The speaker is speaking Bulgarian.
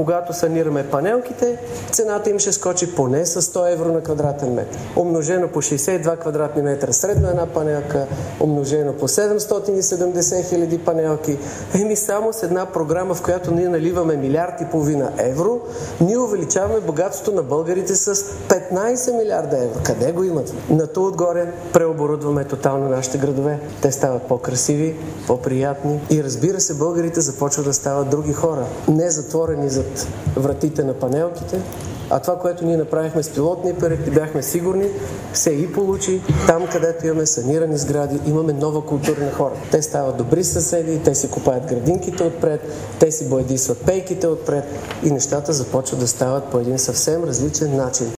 когато санираме панелките, цената им ще скочи поне с 100 евро на квадратен метър. Умножено по 62 квадратни метра средно една панелка, умножено по 770 хиляди панелки. Само с една програма, в която ние наливаме 1,5 милиарда евро, ние увеличаваме богатството на българите с 15 милиарда евро. Къде го имат? На то отгоре преоборудваме тотално нашите градове. Те стават по-красиви, по-приятни и разбира се, българите започват да стават други хора. Не затворени зад вратите на панелките, а това, което ние направихме с пилотни проекти, бяхме сигурни, се и получи. Там, където имаме санирани сгради, имаме нова култура на хора. Те стават добри съседи, те си купаят градинките отпред, те си боядисват пейките отпред и нещата започват да стават по един съвсем различен начин.